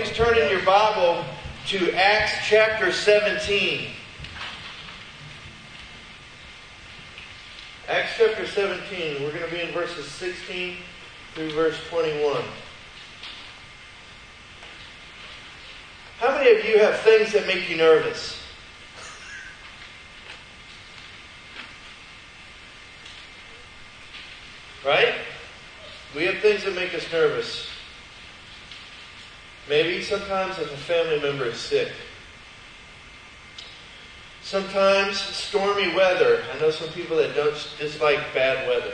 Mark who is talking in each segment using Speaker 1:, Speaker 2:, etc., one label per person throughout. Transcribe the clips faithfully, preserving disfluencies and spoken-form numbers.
Speaker 1: please turn in your Bible to Acts chapter seventeen. Acts chapter seventeen. We're going to be in verses sixteen through verse twenty-one. How many of you have things that make you nervous? Right? We have things that make us nervous. Maybe sometimes if a family member is sick. Sometimes stormy weather. I know some people that don't dislike bad weather.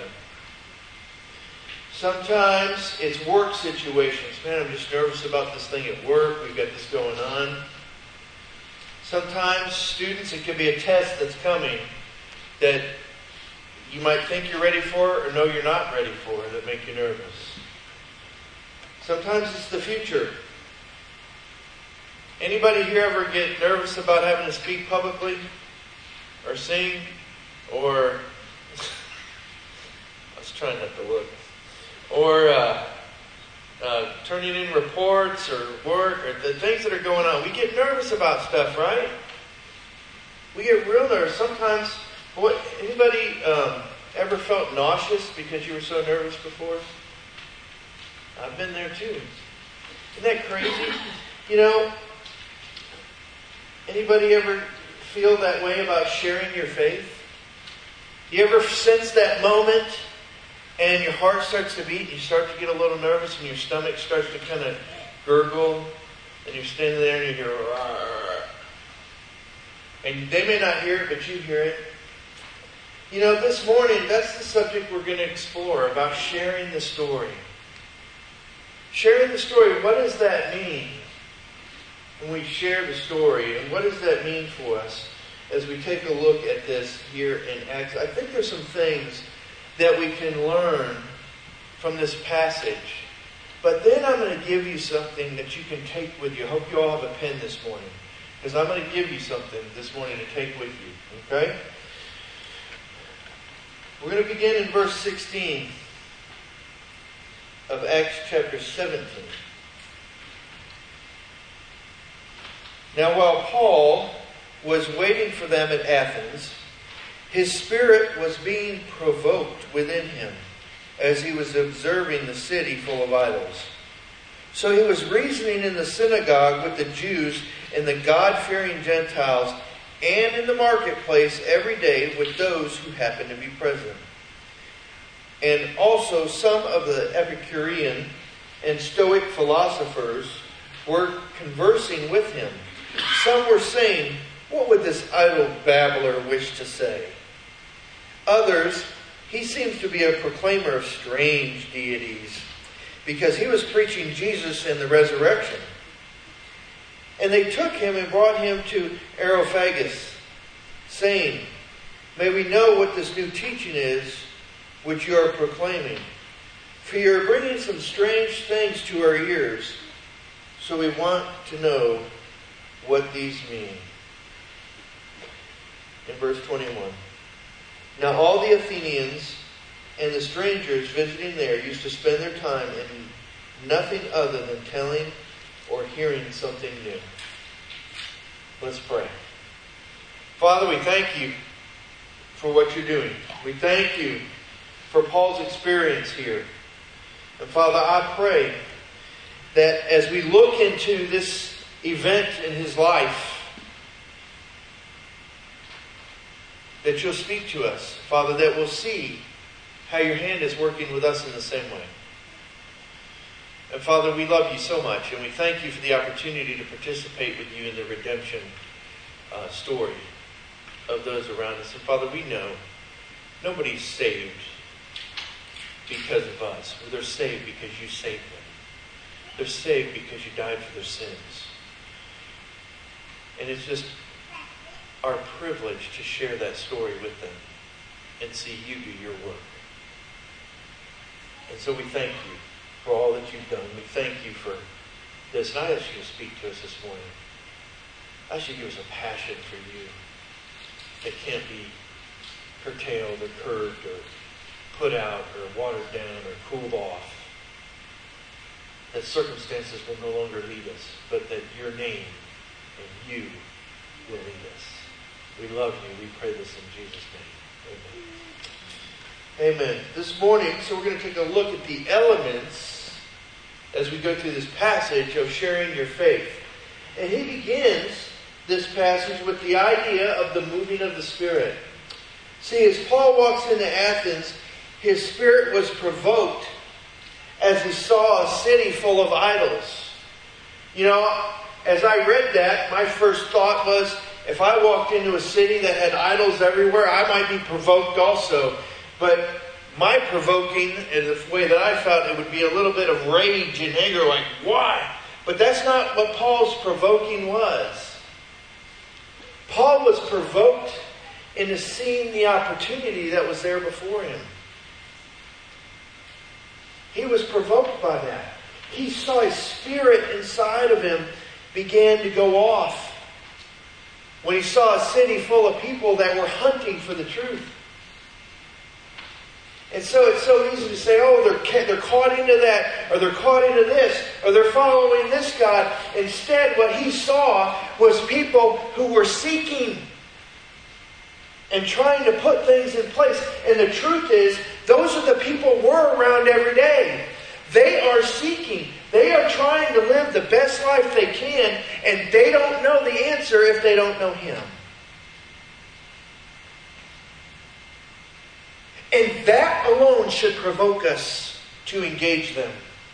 Speaker 1: Sometimes it's work situations. Man, I'm just nervous about this thing at work. We've got this going on. Sometimes students, it could be a test that's coming that you might think you're ready for or know you're not ready for that make you nervous. Sometimes it's the future. Anybody here ever get nervous about having to speak publicly or sing or I was trying not to look or uh, uh, turning in reports or work or the things that are going on? We get nervous about stuff, right? We get real nervous. Sometimes, what anybody um, ever felt nauseous because you were so nervous before? I've been there too. Isn't that crazy? You know, anybody ever feel that way about sharing your faith? You ever sense that moment and your heart starts to beat and you start to get a little nervous and your stomach starts to kind of gurgle and you're standing there and you hear "Rawr." And they may not hear it, but you hear it. You know, this morning, that's the subject we're going to explore, about sharing the story. Sharing the story, what does that mean? When we share the story, and what does that mean for us as we take a look at this here in Acts? I think there's some things that we can learn from this passage. But then I'm going to give you something that you can take with you. I hope you all have a pen this morning, because I'm going to give you something this morning to take with you. Okay? We're going to begin in verse sixteen of Acts chapter seventeen. Now, while Paul was waiting for them at Athens, his spirit was being provoked within him as he was observing the city full of idols. So he was reasoning in the synagogue with the Jews and the God-fearing Gentiles, and in the marketplace every day with those who happened to be present. And also some of the Epicurean and Stoic philosophers were conversing with him. Some were saying, "What would this idle babbler wish to say?" Others, "He seems to be a proclaimer of strange deities, because he was preaching Jesus and the resurrection." And they took him and brought him to Areopagus, saying, "May we know what this new teaching is which you are proclaiming? For you are bringing some strange things to our ears, so we want to know what these mean." In verse twenty-one. Now all the Athenians and the strangers visiting there used to spend their time in nothing other than telling or hearing something new. Let's pray. Father, we thank you for what you're doing. We thank you for Paul's experience here. And Father, I pray that as we look into this event in his life, that you'll speak to us, Father, that we'll see how your hand is working with us in the same way. And Father, we love you so much, and we thank you for the opportunity to participate with you in the redemption uh, story of those around us. And Father, we know nobody's saved because of us. They're saved because you saved them. They're saved because you died for their sins. And it's just our privilege to share that story with them and see you do your work. And so we thank you for all that you've done. We thank you for this. And I ask you to speak to us this morning. I ask you to give us a passion for you that can't be curtailed or curbed or put out or watered down or cooled off. that circumstances will no longer lead us, but that your name and you will lead us. We love you. We pray this in Jesus' name. Amen. Amen. This morning, so we're going to take a look at the elements as we go through this passage of sharing your faith. And he begins this passage with the idea of the moving of the Spirit. See, as Paul walks into Athens, his spirit was provoked as he saw a city full of idols. You know, as I read that, my first thought was, if I walked into a city that had idols everywhere, I might be provoked also. But my provoking, in the way that I felt, it would be a little bit of rage and anger, like, why? But that's not what Paul's provoking was. Paul was provoked into seeing the opportunity that was there before him. He was provoked by that. He saw his spirit inside of him began to go off when he saw a city full of people that were hunting for the truth. And so it's so easy to say, oh, they're, they're caught into that, or they're caught into this, or they're following this God. Instead, what he saw was people who were seeking and trying to put things in place. And the truth is, those are the people we're around every day. They are seeking. They are trying to live the best life they can, and they don't know the answer if they don't know Him. And that alone should provoke us to engage them.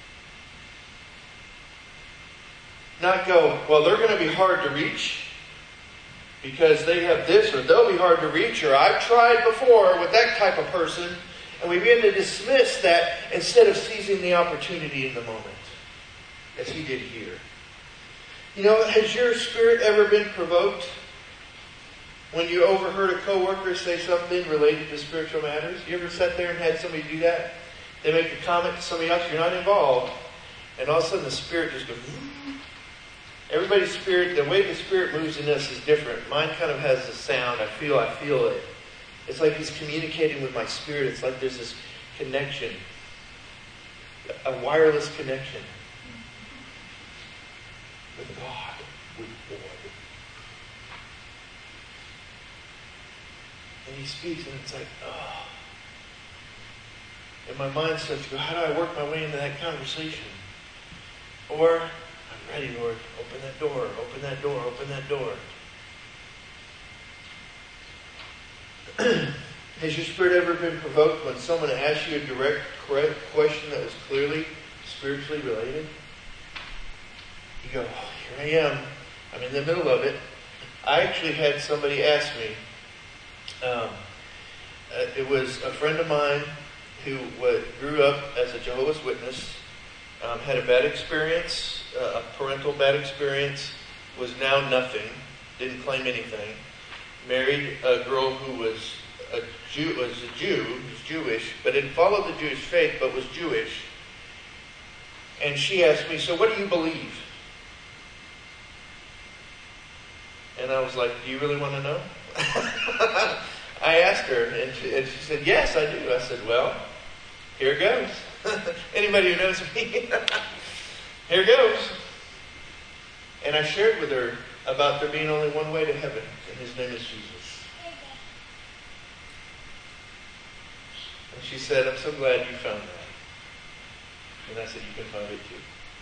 Speaker 1: Not go, well, they're going to be hard to reach because they have this, or they'll be hard to reach, or I've tried before with that type of person. And we begin to dismiss that instead of seizing the opportunity in the moment, as he did here. You know, has your spirit ever been provoked when you overheard a coworker say something related to spiritual matters? You ever sat there and had somebody do that? They make a comment to somebody else, you're not involved, and all of a sudden the spirit just goes, whoo. Everybody's spirit, the way the spirit moves in us is different. Mine kind of has a sound. I feel, I feel it. It's like he's communicating with my spirit. It's like there's this connection. A wireless connection. With God. With God. And he speaks and it's like, oh. And my mind starts to go, how do I work my way into that conversation? Or, I'm ready, Lord. Open that door. Open that door. Open that door. Has your spirit ever been provoked when someone asks you a direct, correct question that was clearly spiritually related? You go, oh, here I am. I'm in the middle of it. I actually had somebody ask me. Um, uh, it was a friend of mine who uh, grew up as a Jehovah's Witness, um, had a bad experience, uh, a parental bad experience, was now nothing, didn't claim anything. Married a girl who was a Jew, was a Jew, was Jewish, but didn't follow the Jewish faith, but was Jewish. And she asked me, so what do you believe? And I was like, do you really want to know? I asked her, and she, and she said, yes, I do. I said, well, here goes. Anybody who knows me, here goes. And I shared with her about there being only one way to heaven, and His name is Jesus. And she said, I'm so glad you found that. And I said, you can find it too.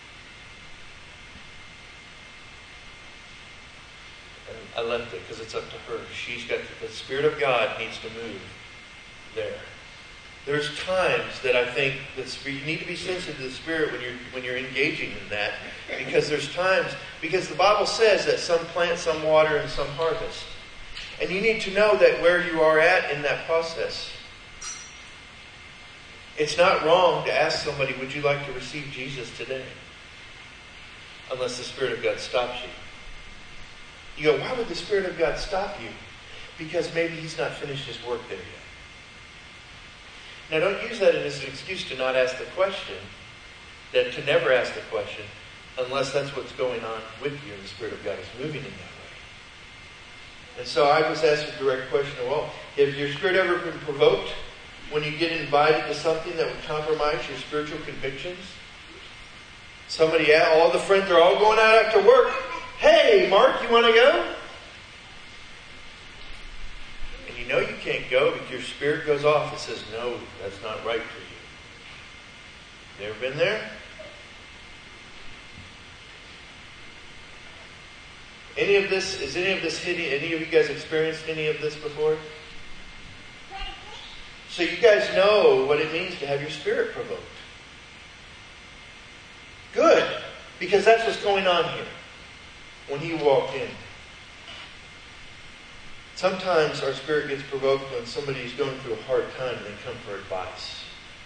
Speaker 1: And I left it because it's up to her. She's got to, the Spirit of God needs to move there. There's times that I think that you need to be sensitive to the Spirit when you're when you're engaging in that, because there's times, because the Bible says that some plant, some water, and some harvest. And you need to know that where you are at in that process. It's not wrong to ask somebody, would you like to receive Jesus today? Unless the Spirit of God stops you. You go, why would the Spirit of God stop you? Because maybe He's not finished His work there yet. Now don't use that as an excuse to not ask the question, that to never ask the question, unless that's what's going on with you and the Spirit of God is moving in that way. And so I was asked a direct question, well, has your spirit ever been provoked when you get invited to something that would compromise your spiritual convictions? Somebody, all the friends, they're all going out after work. Hey, Mark, you want to go? And you know you can't go because your spirit goes off and says, no, that's not right for you. You ever been there? Any of this, is any of this hitting, any of you guys experienced any of this before? So you guys know what it means to have your spirit provoked. Good, because that's what's going on here when he walked in. Sometimes our spirit gets provoked when somebody's going through a hard time and they come for advice.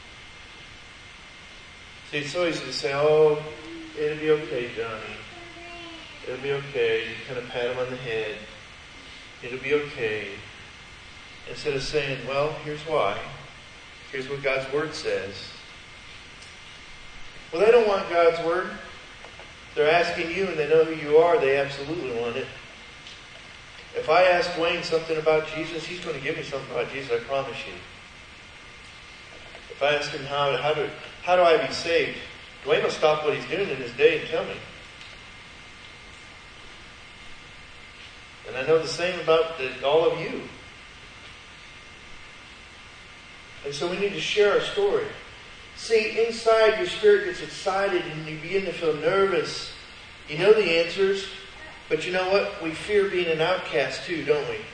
Speaker 1: See, it's so easy to say, oh, it'll be okay, Johnny. It'll be okay. You kind of pat him on the head. It'll be okay. Instead of saying, well, here's why. Here's what God's Word says. Well, they don't want God's Word. They're asking you and they know who you are. They absolutely want it. If I ask Dwayne something about Jesus, he's going to give me something about Jesus, I promise you. If I ask him how, how, do, how do I be saved, Dwayne will stop what he's doing in his day and tell me. And I know the same about the, all of you. And so we need to share our story. See, inside your spirit gets excited and you begin to feel nervous. You know the answers, but you know what? We fear being an outcast too, don't we?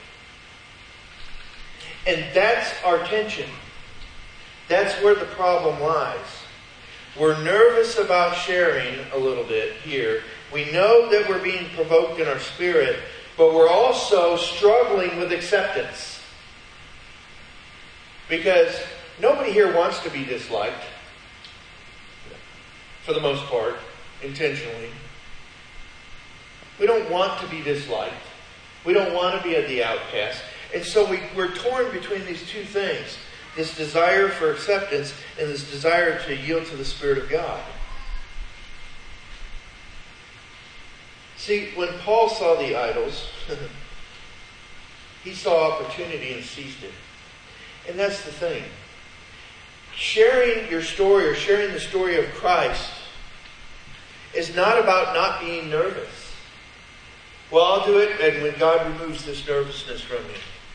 Speaker 1: And that's our tension. That's where the problem lies. We're nervous about sharing a little bit here. We know that we're being provoked in our spirit, but we're also struggling with acceptance. Because nobody here wants to be disliked. For the most part, intentionally. We don't want to be disliked. We don't want to be the outcast. And so we, we're torn between these two things. This desire for acceptance and this desire to yield to the Spirit of God. See, when Paul saw the idols, he saw opportunity and seized it. And that's the thing. Sharing your story or sharing the story of Christ is not about not being nervous. Well, I'll do it, and when God removes this nervousness from you.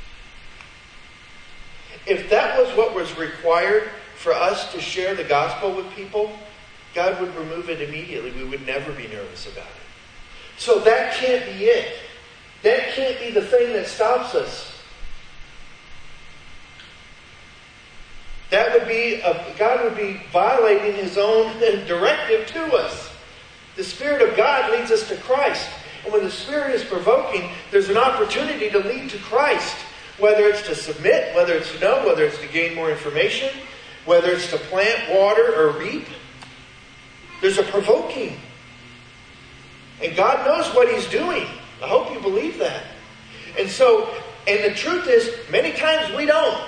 Speaker 1: If that was what was required for us to share the gospel with people, God would remove it immediately. We would never be nervous about it. So that can't be it. That can't be the thing that stops us. That would be, a, God would be violating His own directive to us. The Spirit of God leads us to Christ. And when the Spirit is provoking, there's an opportunity to lead to Christ. Whether it's to submit, whether it's to know, whether it's to gain more information, whether it's to plant, water, or reap. There's a provoking. And God knows what He's doing. I hope you believe that. And so, and the truth is, many times we don't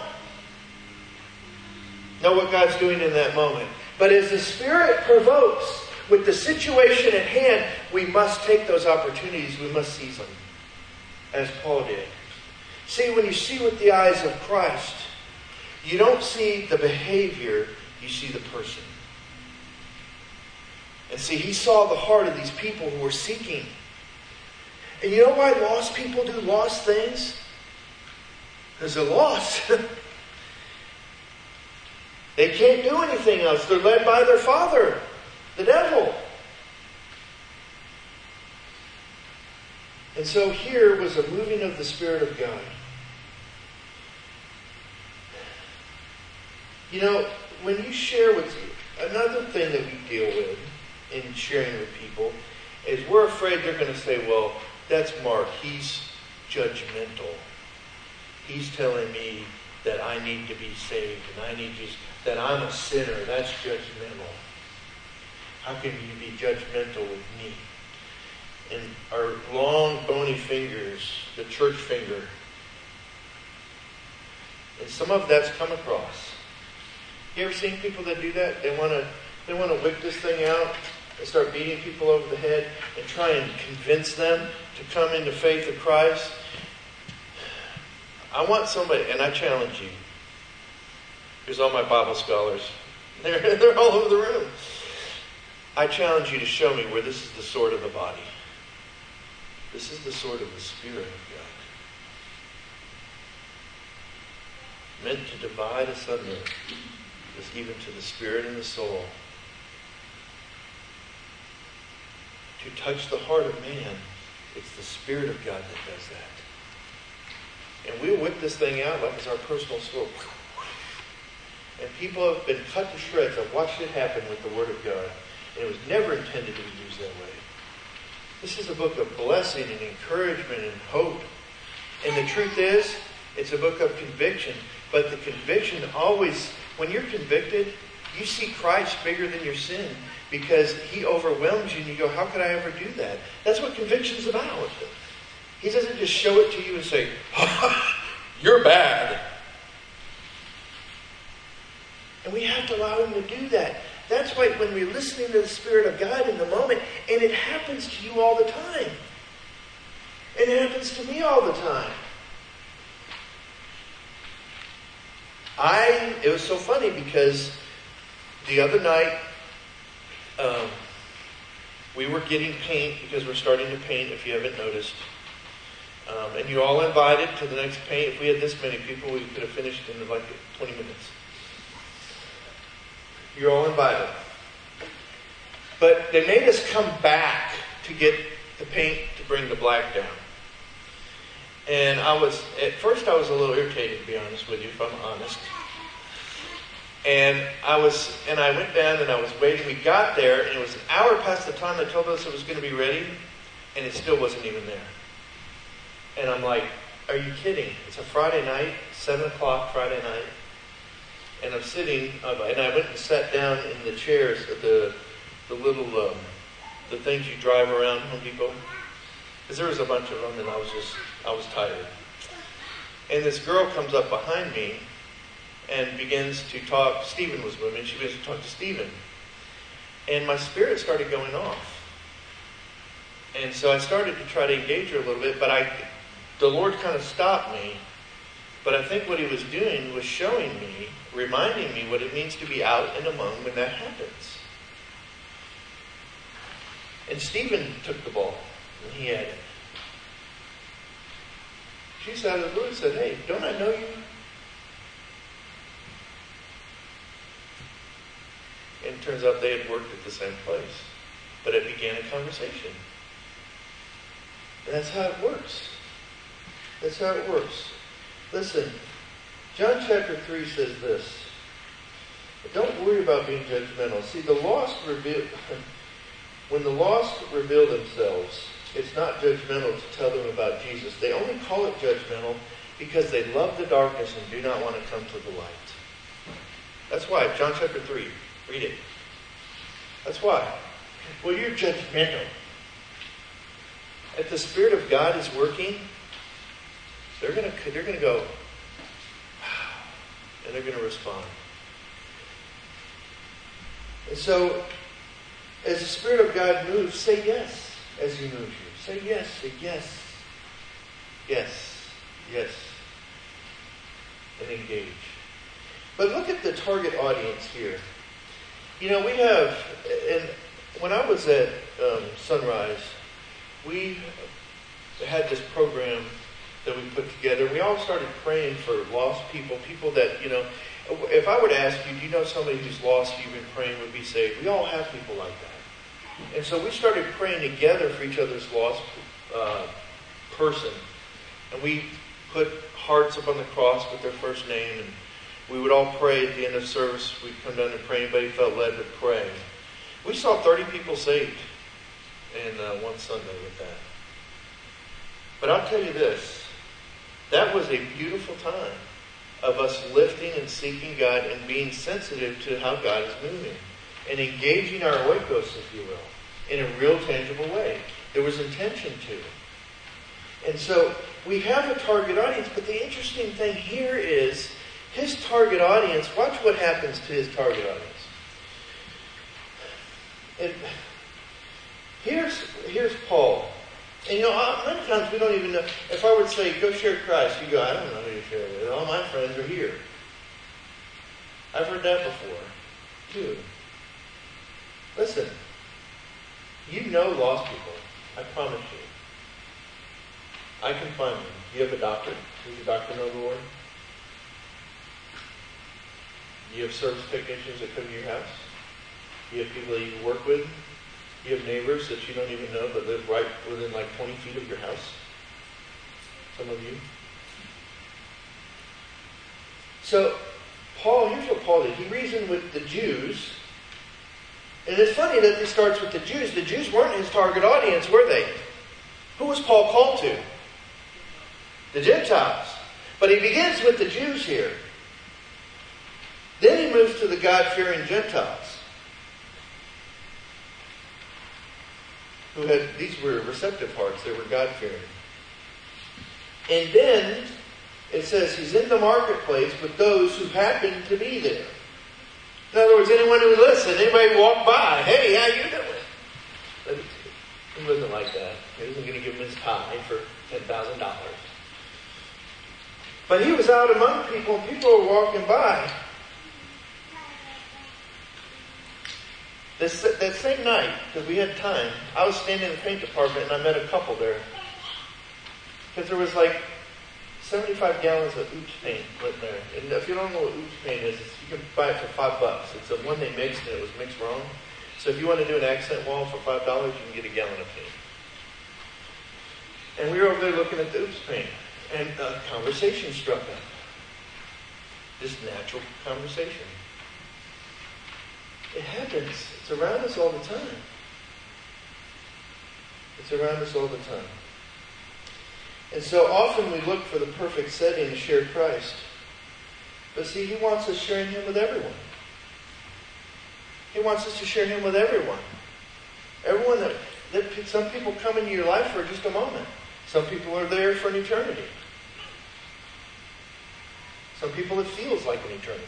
Speaker 1: know what God's doing in that moment. But as the Spirit provokes, with the situation at hand, we must take those opportunities. We must seize them. As Paul did. See, when you see with the eyes of Christ, you don't see the behavior, you see the person. And see, He saw the heart of these people who were seeking. And you know why lost people do lost things? Because they're lost. They can't do anything else. They're led by their father, the devil. And so here was a moving of the Spirit of God. You know, when you share with you, another thing that we deal with in sharing with people is we're afraid they're going to say, well, that's Mark. He's judgmental. He's telling me that I need to be saved and I need to, that I'm a sinner. That's judgmental. How can you be judgmental with me? And our long bony fingers, the church finger. And some of that's come across. You ever seen people that do that? They want to they want to whip this thing out and start beating people over the head and try and convince them to come into faith of Christ. I want somebody, and I challenge you. Here's all my Bible scholars. They're, they're all over the room. I challenge you to show me where this is the sword of the body. This is the sword of the Spirit of God. Meant to divide asunder, even to the spirit and the soul. To touch the heart of man, it's the Spirit of God that does that. And we'll whip this thing out like it's our personal sword. And people have been cut to shreds. I've watched it happen with the Word of God. And it was never intended to be used that way. This is a book of blessing and encouragement and hope. And the truth is, it's a book of conviction. But the conviction always, when you're convicted, you see Christ bigger than your sin because He overwhelms you and you go, how could I ever do that? That's what conviction's about. He doesn't just show it to you and say, you're bad. And we have to allow Him to do that. That's why when we're listening to the Spirit of God in the moment, and it happens to you all the time. And it happens to me all the time. I, it was so funny because the other night, um, we were getting paint because we're starting to paint, if you haven't noticed. Um, and you're all invited to the next paint. If we had this many people, we could have finished in like twenty minutes. You're all invited. But they made us come back to get the paint to bring the black down. And I was, at first I was a little irritated, to be honest with you, if I'm honest. And I was, and I went down and I was waiting. We got there and it was an hour past the time they told us it was going to be ready. And it still wasn't even there. And I'm like, are you kidding? It's a Friday night, seven o'clock Friday night. And I'm sitting, and I went and sat down in the chairs, the the little, um, the things you drive around Home Depot. Because there was a bunch of them, and I was just, I was tired. And this girl comes up behind me and begins to talk. Stephen was with me, and she begins to talk to Stephen. And my spirit started going off. And so I started to try to engage her a little bit, but I, the Lord kind of stopped me. But I think what He was doing was showing me, reminding me what it means to be out and among when that happens. And Stephen took the ball, and he had it. She sat at the blue and said, hey, don't I know you? And it turns out they had worked at the same place. But it began a conversation. And that's how it works. That's how it works. Listen, John chapter three says this. Don't worry about being judgmental. See, the lost reveal, when the lost reveal themselves, it's not judgmental to tell them about Jesus. They only call it judgmental because they love the darkness and do not want to come to the light. That's why. John chapter three. Read it. That's why. Well, you're judgmental. If the Spirit of God is working, they're going to they're going to go, wow, and they're going to respond. And so, as the Spirit of God moves, say yes as He moves you. Say yes, say yes, yes, yes, and engage. But look at the target audience here. You know, we have, and when I was at um, Sunrise, we had this program that we put together. We all started praying for lost people, people that, you know, if I were to ask you, do you know somebody who's lost you've been praying would be saved? We all have people like that. And so we started praying together for each other's lost uh, person. And we put hearts up on the cross with their first name, and we would all pray at the end of service. We'd come down and pray. Anybody felt led to pray. We saw thirty people saved in uh, one Sunday with that. But I'll tell you this. That was a beautiful time of us lifting and seeking God and being sensitive to how God is moving. And engaging our oikos, if you will, in a real tangible way. There was intention to it. And so we have a target audience, but the interesting thing here is His target audience, watch what happens to His target audience. And here's, here's Paul. And you know, many times we don't even know. If I were to say, go share Christ, you go, I don't know who you share with. All my friends are here. I've heard that before, too. Listen, You know lost people. I promise you. I can find them. You have a doctor. Does a doctor know the Lord? You have service technicians that come to your house. You have people that you work with. You have neighbors that you don't even know but live right within like twenty feet of your house. Some of you. So, Paul, here's what Paul did. He reasoned with the Jews. And it's funny that this starts with the Jews. The Jews weren't his target audience, were they? Who was Paul called to? The Gentiles. But he begins with the Jews here. Then he moves to the God-fearing Gentiles. Who had, these were receptive hearts. They were God-fearing. And then it says he's in the marketplace with those who happen to be there. In other words, anyone who would listen, anybody walk by, hey, how you doing? He wasn't like that. He wasn't going to give him his tie for ten thousand dollars. But he was out among people, and people were walking by. This, that same night, because we had time, I was standing in the paint department, and I met a couple there. Because there was like seventy-five gallons of oops paint lit there. And if you don't know what oops paint is, you can buy it for five bucks. It's the one they mixed and it was mixed wrong. So if you want to do an accent wall for five dollars, you can get a gallon of paint. And we were over there looking at the oops paint. And a conversation struck up. This natural conversation. It happens. It's around us all the time. It's around us all the time. And so often we look for the perfect setting to share Christ. But see, he wants us sharing him with everyone. He wants us to share him with everyone. Everyone that, that some people come into your life for just a moment. Some people are there for an eternity. Some people it feels like an eternity.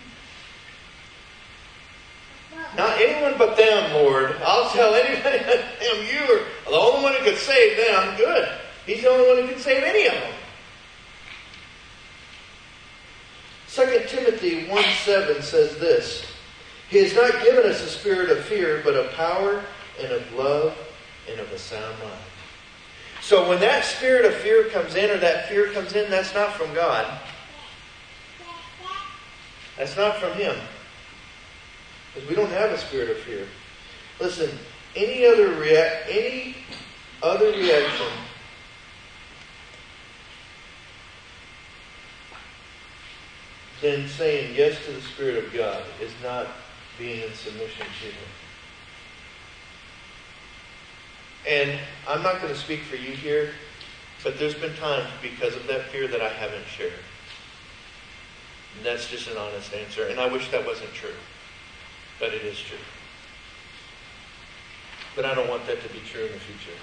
Speaker 1: Not anyone but them, Lord. I'll tell anybody but them. You are the only one who could save them. Good. He's the only one who can save any of them. Second Timothy one seven says this. He has not given us a spirit of fear, but of power and of love and of a sound mind. So when that spirit of fear comes in, or that fear comes in, that's not from God. That's not from him. Because we don't have a spirit of fear. Listen, any other rea- any other reaction than saying yes to the Spirit of God is not being in submission to him. And I'm not going to speak for you here, but there's been times because of that fear that I haven't shared. And that's just an honest answer. And I wish that wasn't true. But it is true. But I don't want that to be true in the future.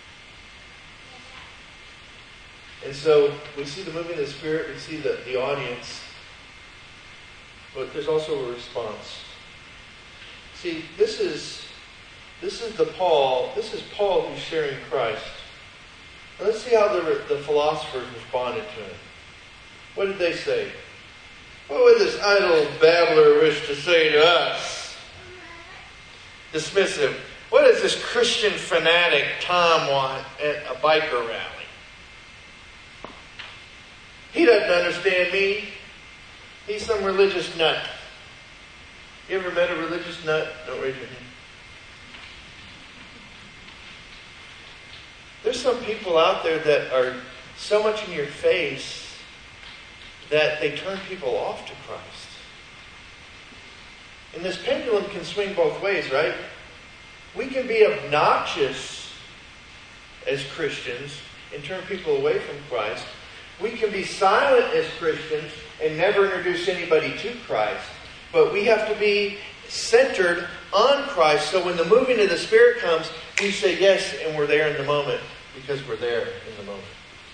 Speaker 1: And so we see the moving of the Spirit, we see the, the audience, but there's also a response. See, this is this is the Paul, this is Paul who's sharing Christ. Now let's see how the, the philosophers responded to him. What did they say? What would this idle babbler wish to say to us? Dismissive. What does this Christian fanatic Tom want at a biker rally? He doesn't understand me. He's some religious nut. You ever met a religious nut? Don't raise your hand. There's some people out there that are so much in your face that they turn people off to Christ. And this pendulum can swing both ways, right? We can be obnoxious as Christians and turn people away from Christ. We can be silent as Christians and never introduce anybody to Christ. But we have to be centered on Christ. So when the moving of the Spirit comes, we say yes, and we're there in the moment because we're there in the moment.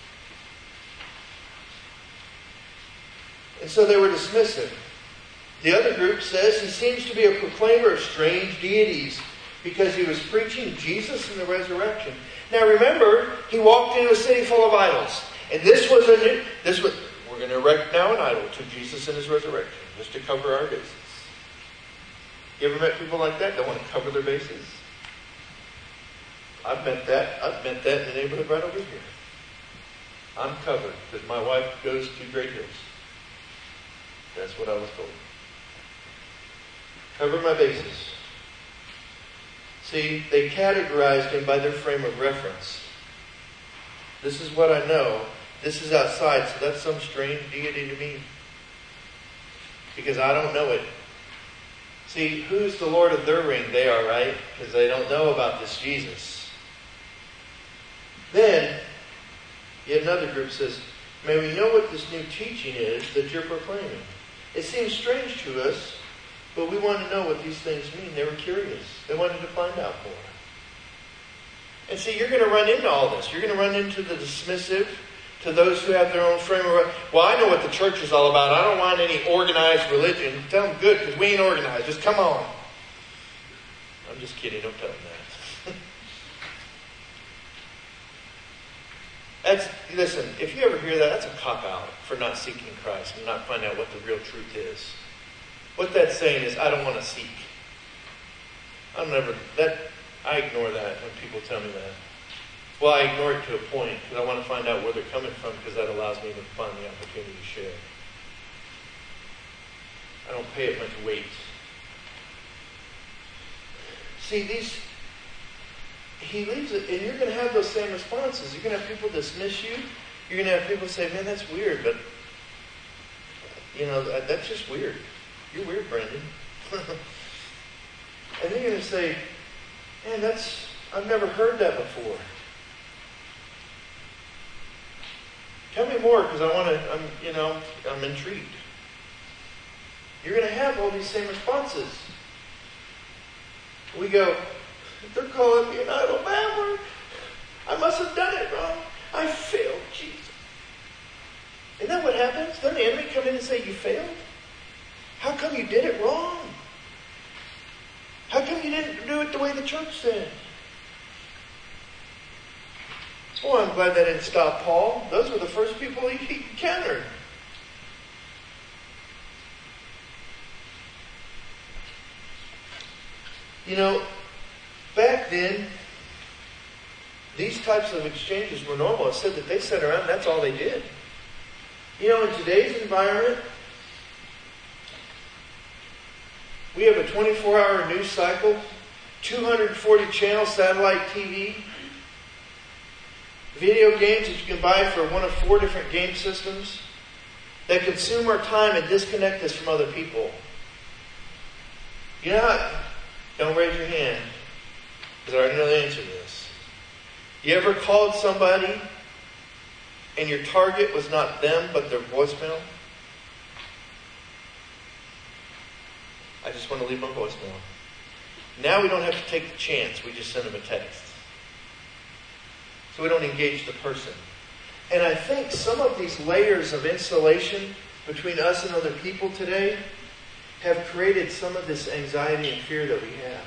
Speaker 1: And so they were dismissive. The other group says he seems to be a proclaimer of strange deities because he was preaching Jesus and the resurrection. Now remember, he walked into a city full of idols. And this was a new, this was, we're going to erect now an idol to Jesus and his resurrection, just to cover our bases. You ever met people like that that want to cover their bases? I've met that. I've met that in the neighborhood right over here. I'm covered because my wife goes to Great Hills. That's what I was told. Cover my bases. See, they categorized him by their frame of reference. This is what I know. This is outside, so that's some strange deity to me. Because I don't know it. See, who's the Lord of their ring? They are, right? Because they don't know about this Jesus. Then, yet another group says, may we know what this new teaching is that you're proclaiming. It seems strange to us, but we want to know what these things mean. They were curious. They wanted to find out more. And see, you're going to run into all this. You're going to run into the dismissive, to those who have their own frame of reference. Well, I know what the church is all about. I don't want any organized religion. Tell them, good, because we ain't organized. Just come on. I'm just kidding. Don't tell them that. That's, listen, if you ever hear that, that's a cop-out for not seeking Christ and not finding out what the real truth is. What that's saying is, I don't want to seek. I'm never, that, I ignore that when people tell me that. Well, I ignore it to a point because I want to find out where they're coming from because that allows me to find the opportunity to share. I don't pay it much weight. See, these, he leaves it, and you're going to have those same responses. You're going to have people dismiss you. You're going to have people say, man, that's weird, but, you know, that's just weird. You're weird, Brandon. And then you're going to say, man, that's, I've never heard that before. Tell me more because I want to, I'm, you know, I'm intrigued. You're going to have all these same responses. We go, they're calling me an idol babbler. I must have done it wrong. I failed Jesus. Isn't that what happens? Doesn't the enemy come in and say, you failed? How come you did it wrong? How come you didn't do it the way the church said? Oh, I'm glad that didn't stop Paul. Those were the first people he encountered. You know, back then, these types of exchanges were normal. It said that they sat around and that's all they did. You know, in today's environment, we have a twenty-four hour news cycle, two hundred forty channel satellite T V, video games that you can buy for one of four different game systems that consume our time and disconnect us from other people. You know how, don't raise your hand, because I already know the answer to this. You ever called somebody and your target was not them, but their voicemail? I just want to leave my voicemail. Now we don't have to take the chance. We just send them a text. So we don't engage the person. And I think some of these layers of insulation between us and other people today have created some of this anxiety and fear that we have.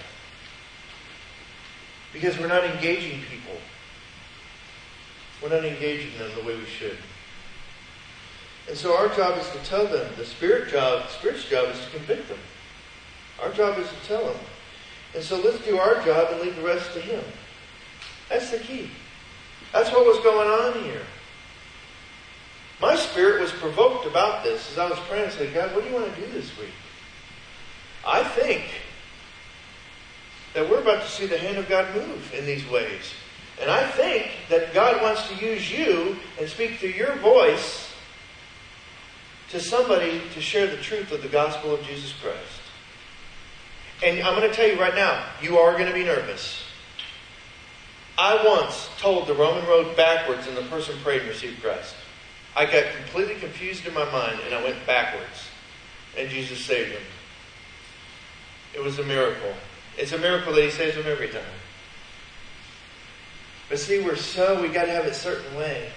Speaker 1: Because we're not engaging people. We're not engaging them the way we should. And so our job is to tell them. The spirit job, the Spirit's job is to convict them. Our job is to tell them. And so let's do our job and leave the rest to Him. That's the key. That's what was going on here. My spirit was provoked about this as I was praying and said, God, what do you want to do this week? I think that we're about to see the hand of God move in these ways. And I think that God wants to use you and speak through your voice to somebody to share the truth of the gospel of Jesus Christ. And I'm going to tell you right now, you are going to be nervous. I once told the Roman road backwards and the person prayed and received Christ. I got completely confused in my mind and I went backwards. And Jesus saved him. It was a miracle. It's a miracle that He saves them every time. But see, we're so, we got to have it a certain way.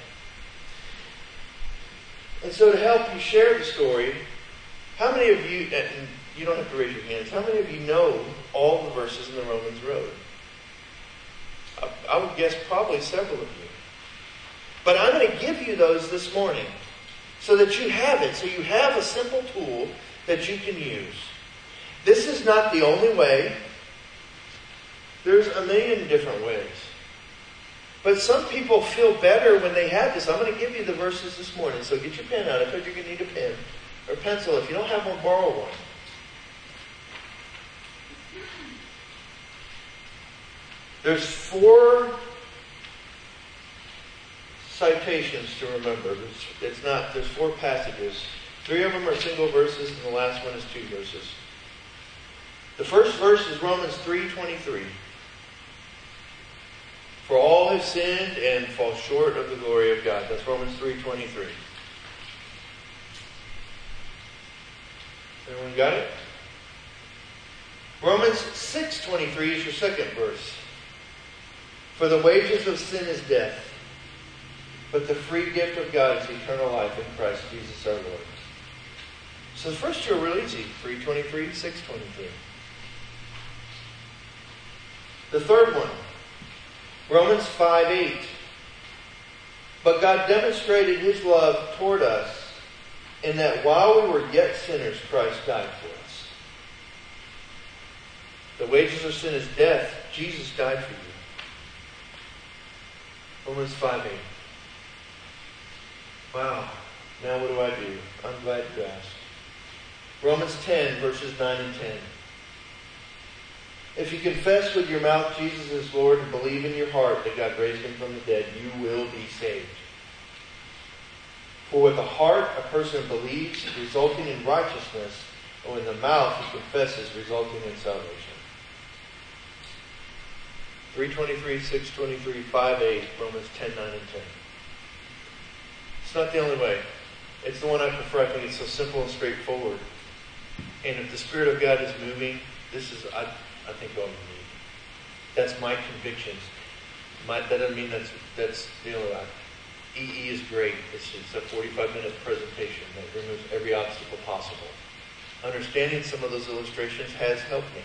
Speaker 1: And so to help you share the story, how many of you, and you don't have to raise your hands, how many of you know all the verses in the Romans Road? I, I would guess probably several of you. But I'm going to give you those this morning so that you have it, so you have a simple tool that you can use. This is not the only way. There's a million different ways. But some people feel better when they have this. I'm going to give you the verses this morning, so get your pen out. I thought you're going to need a pen or pencil. If you don't have one, borrow one. There's four citations to remember. It's, it's not, there's four passages. Three of them are single verses, and the last one is two verses. The first verse is Romans three twenty-three. For all have sinned and fall short of the glory of God. That's Romans three twenty-three. Everyone got it? Romans six twenty-three is your second verse. For the wages of sin is death, but the free gift of God is eternal life in Christ Jesus our Lord. So the first two are real easy. three twenty-three, six twenty-three. The third one, Romans five eight. But God demonstrated His love toward us in that while we were yet sinners, Christ died for us. The wages of sin is death. Jesus died for you. Romans five eight. Wow. Now what do I do? I'm glad you asked. Romans ten, verses nine and ten. If you confess with your mouth Jesus is Lord and believe in your heart that God raised Him from the dead, you will be saved. For with the heart a person believes, resulting in righteousness, and with the mouth he confesses, resulting in salvation. three twenty-three, six twenty-three, five eight, Romans ten, nine, and ten. It's not the only way. It's the one I prefer. I think it's so simple and straightforward. And if the Spirit of God is moving, this is, I, I think, all you need. That's my convictions. My, that doesn't mean that's, that's you know, I, E E is great. It's, it's a forty-five minute presentation that removes every obstacle possible. Understanding some of those illustrations has helped me.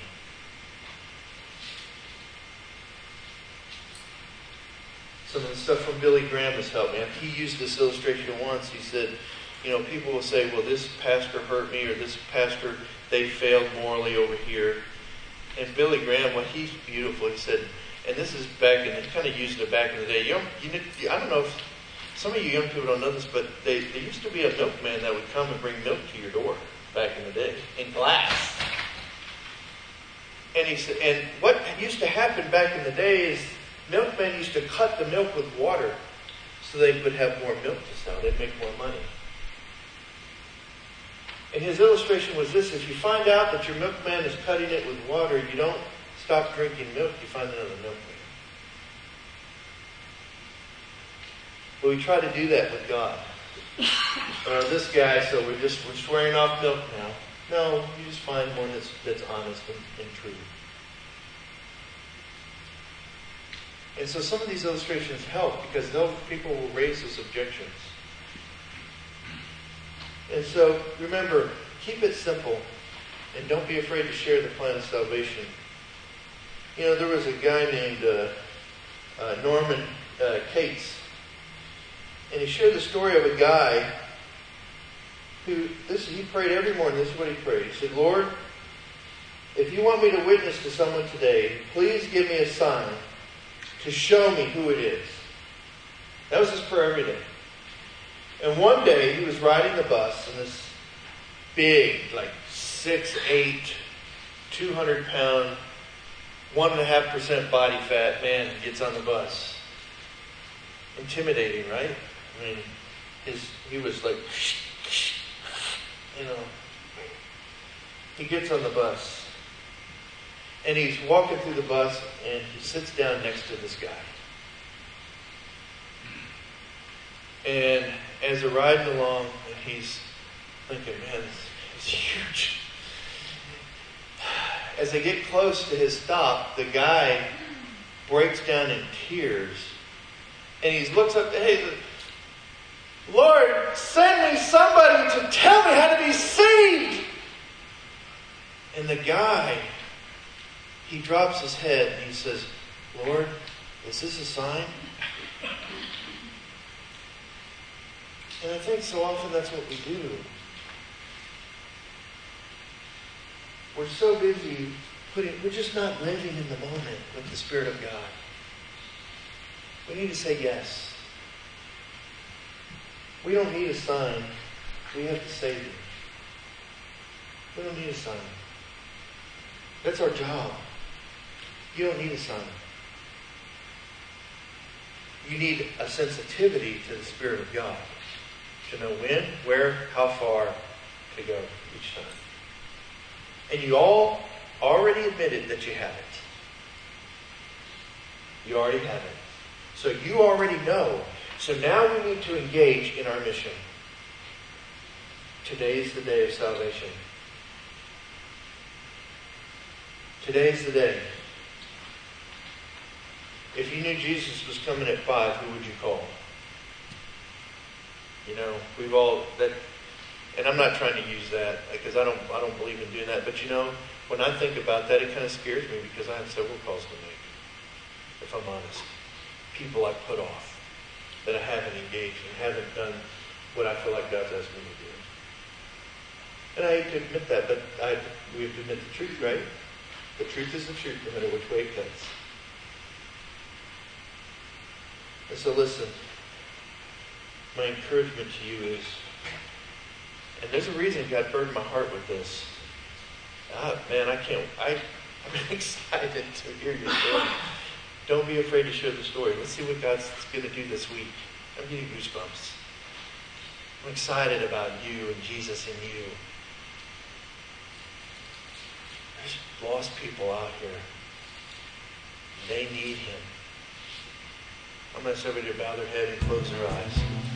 Speaker 1: Some of the stuff from Billy Graham has helped me. He used this illustration once. He said, you know, people will say, well, this pastor hurt me, or this pastor, they failed morally over here. And Billy Graham, well, he's beautiful. He said, and this is back in, he kind of used it back in the day. You, you, I don't know if some of you young people don't know this, but they, there used to be a milkman that would come and bring milk to your door back in the day in glass. And he said, and what used to happen back in the day is milkmen used to cut the milk with water so they would have more milk to sell. They'd make more money. And his illustration was this: if you find out that your milkman is cutting it with water, you don't stop drinking milk, you find another milkman. But we try to do that with God. Uh, this guy, so we're just we're swearing off milk now. No, you just find one that's that's honest and, and true. And so some of these illustrations help because those people will raise those objections. And so remember, keep it simple and don't be afraid to share the plan of salvation. You know, there was a guy named uh, uh, Norman uh, Cates, and he shared the story of a guy who, this he prayed every morning. This is what he prayed. He said, Lord, if you want me to witness to someone today, please give me a sign to show me who it is. That was his prayer every day. And one day he was riding the bus, and this big, like six eight, two hundred pound, one and a half percent body fat man gets on the bus. Intimidating, right? I mean, his he was like, you know. He gets on the bus, and he's walking through the bus, and he sits down next to this guy. And as they're riding along, and he's thinking, man, this is huge. As they get close to his stop, the guy breaks down in tears. And he looks up to, hey, Lord, send me somebody to tell me how to be saved. And the guy, he drops his head and he says, Lord, is this a sign? And I think so often that's what we do. We're so busy putting, we're just not living in the moment with the Spirit of God. We need to say yes. We don't need a sign. We have the Savior. We don't need a sign. That's our job. You don't need a sign. You need a sensitivity to the Spirit of God to know when, where, how far to go each time. And you all already admitted that you have it. You already have it. So you already know. So now we need to engage in our mission. Today is the day of salvation. Today is the day. If you knew Jesus was coming at five, who would you call? You know, we've all that, and I'm not trying to use that because I don't, I don't believe in doing that. But you know, when I think about that, it kind of scares me because I have several calls to make. If I'm honest, people I put off that I haven't engaged and haven't done what I feel like God's asked me to do. And I hate to admit that, but I, we have to admit the truth, right? The truth is the truth, no matter which way it cuts. And so listen, my encouragement to you is, and there's a reason God burdened my heart with this. Ah, man, I can't, I, I'm excited to hear your story. Don't be afraid to share the story. Let's see what God's going to do this week. I'm getting goosebumps. I'm excited about you and Jesus and you. There's lost people out here. They need Him. I'm going to ask everybody to bow their head and close their eyes.